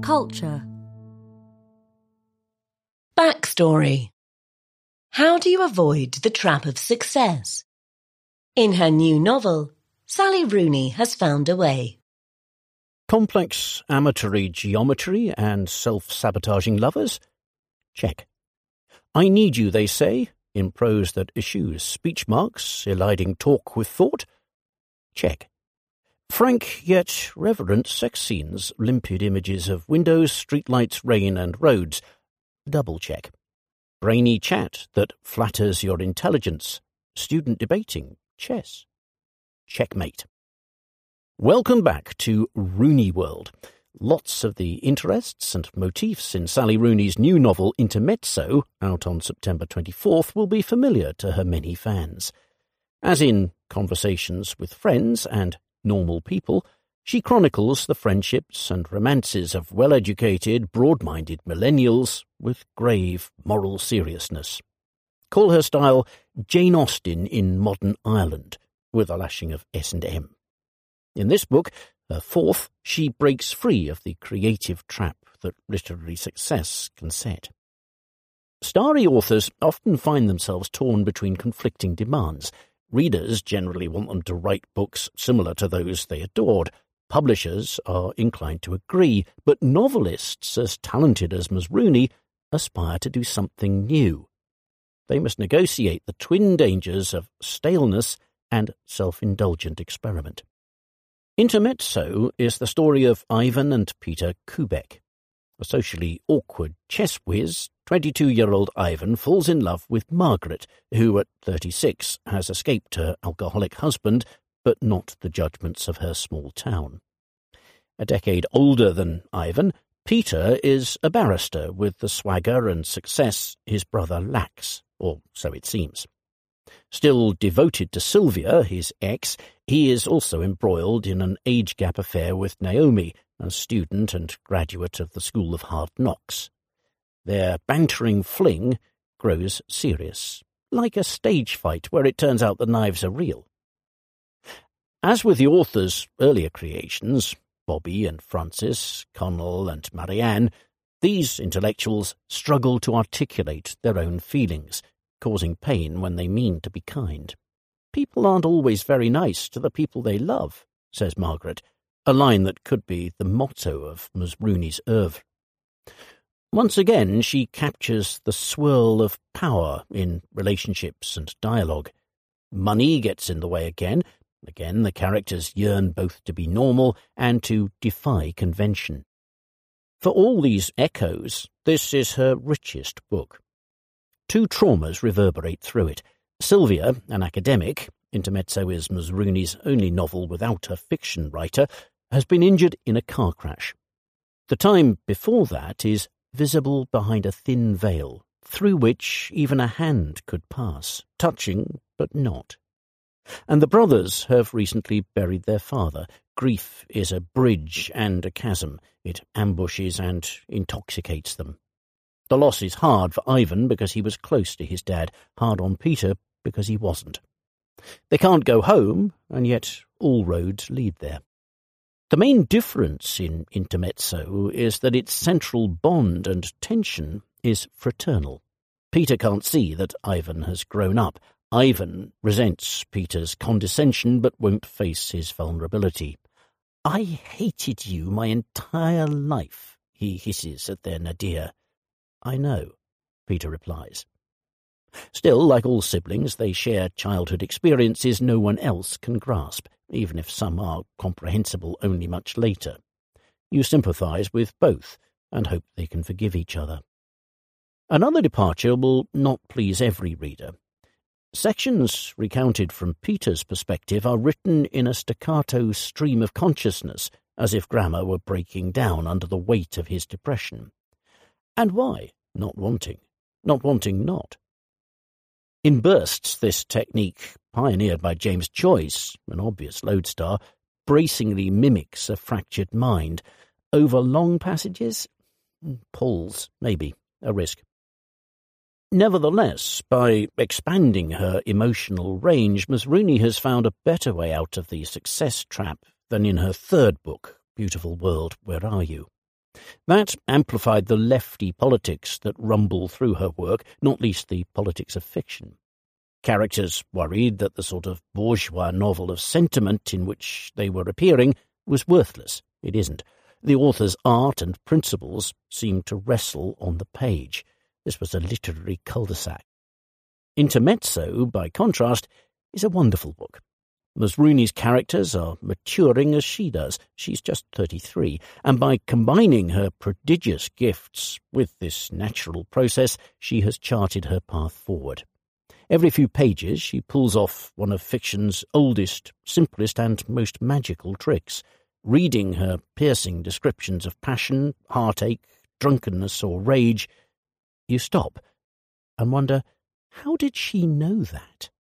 Culture. Backstory. How do you avoid the trap of success? In her new novel, Sally Rooney has found a way. Complex amatory geometry and self-sabotaging lovers? Check. I need you, they say, in prose that eschews speech marks, eliding talk with thought? Check. Frank yet reverent sex scenes, limpid images of windows, streetlights, rain and roads? Double check. Brainy chat that flatters your intelligence, student debating, chess? Checkmate. Welcome back to Rooney World. Lots of the interests and motifs in Sally Rooney's new novel Intermezzo, out on September 24th, will be familiar to her many fans. As in Conversations with Friends and Normal People, she chronicles the friendships and romances of well-educated, broad-minded millennials with grave moral seriousness. Call her style Jane Austen in modern Ireland, with a lashing of S&M. In this book, her fourth, she breaks free of the creative trap that literary success can set. Starry authors often find themselves torn between conflicting demands. Readers generally want them to write books similar to those they adored. Publishers are inclined to agree, but novelists as talented as Ms. Rooney aspire to do something new. They must negotiate the twin dangers of staleness and self-indulgent experiment. Intermezzo is the story of Ivan and Peter Kubek. A socially awkward chess whiz, 22-year-old Ivan falls in love with Margaret, who at 36 has escaped her alcoholic husband, but not the judgments of her small town. A decade older than Ivan, Peter is a barrister with the swagger and success his brother lacks, or so it seems. Still devoted to Sylvia, his ex, he is also embroiled in an age-gap affair with Naomi, a student and graduate of the School of Hard Knocks. Their bantering fling grows serious, like a stage fight where it turns out the knives are real. As with the author's earlier creations, Bobby and Francis, Connell and Marianne, these intellectuals struggle to articulate their own feelings, causing pain when they mean to be kind. People aren't always very nice to the people they love, says Margaret, a line that could be the motto of Ms. Rooney's oeuvre. Once again, she captures the swirl of power in relationships and dialogue. Money gets in the way again. Again, the characters yearn both to be normal and to defy convention. For all these echoes, this is her richest book. Two traumas reverberate through it. Sylvia, an academic, Intermezzo is Ms. Rooney's only novel without a fiction writer, has been injured in a car crash. The time before that is visible behind a thin veil, through which even a hand could pass, touching but not. And the brothers have recently buried their father. Grief is a bridge and a chasm. It ambushes and intoxicates them. The loss is hard for Ivan because he was close to his dad, hard on Peter because he wasn't. They can't go home, and yet all roads lead there. The main difference in Intermezzo is that its central bond and tension is fraternal. Peter can't see that Ivan has grown up. Ivan resents Peter's condescension but won't face his vulnerability. "I hated you my entire life," he hisses at their nadir. "I know," Peter replies. Still, like all siblings, they share childhood experiences no one else can grasp, even if some are comprehensible only much later. You sympathise with both and hope they can forgive each other. Another departure will not please every reader. Sections recounted from Peter's perspective are written in a staccato stream of consciousness, as if grammar were breaking down under the weight of his depression. And why? Not wanting not. In bursts, this technique, pioneered by James Joyce, an obvious lodestar, bracingly mimics a fractured mind. Over long passages? Pulls, maybe, a risk. Nevertheless, by expanding her emotional range, Ms. Rooney has found a better way out of the success trap than in her third book, Beautiful World, Where Are You? That amplified the lefty politics that rumble through her work, not least the politics of fiction. Characters worried that the sort of bourgeois novel of sentiment in which they were appearing was worthless. It isn't. The author's art and principles seemed to wrestle on the page. This was a literary cul-de-sac. Intermezzo, by contrast, is a wonderful book. As Rooney's characters are maturing as she does, she's just 33, and by combining her prodigious gifts with this natural process, she has charted her path forward. Every few pages she pulls off one of fiction's oldest, simplest and most magical tricks. Reading her piercing descriptions of passion, heartache, drunkenness or rage, you stop and wonder, how did she know that?